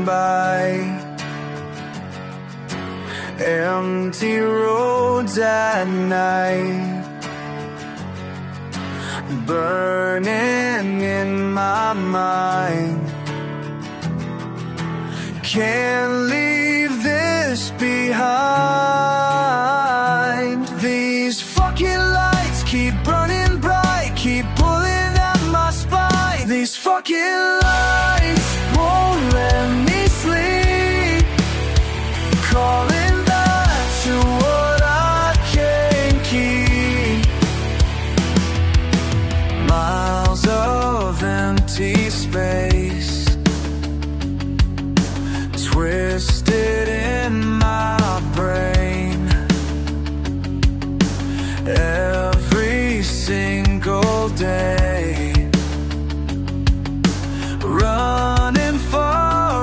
by. Empty roads at night, burning in my mind. Can't leave this behind. These fucking lights keep burning bright, keep pulling at my spine. These fucking lights won't let me sleep, calling back to what I can't keep. Miles of empty space, twisted in my brain. Every single day, running far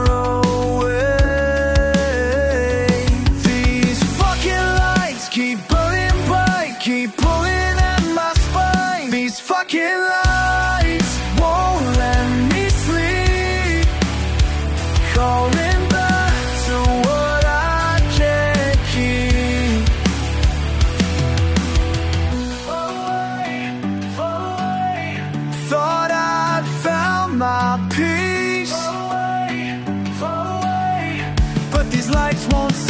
away. These fucking lights keep burning bright, keep pulling at my spine. These fucking lights won't let me sleep, calling back to what I can't keep. Far away, far away. Thought I'd found my peace, far away, far away. But these lights won't